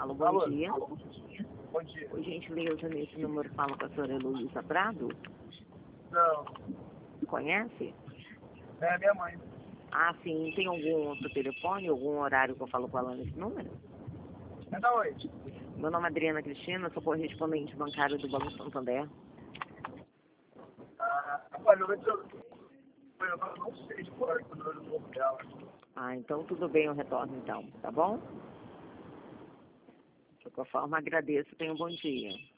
Alô, bom Alô? dia. Bom dia. Por gentileza, nesse número fala com a senhora Heloísa Prado. Não, Conhece? é minha mãe. Ah, sim. Tem algum outro telefone, algum horário que eu falo com ela nesse número? É da onde? Meu nome é Adriana Cristina, sou correspondente bancária do Banco Santander. Olha, eu não sei de cor o número novo dela. Ah, então tudo bem, eu retorno então, tá bom? De qualquer forma, agradeço, tenha um bom dia.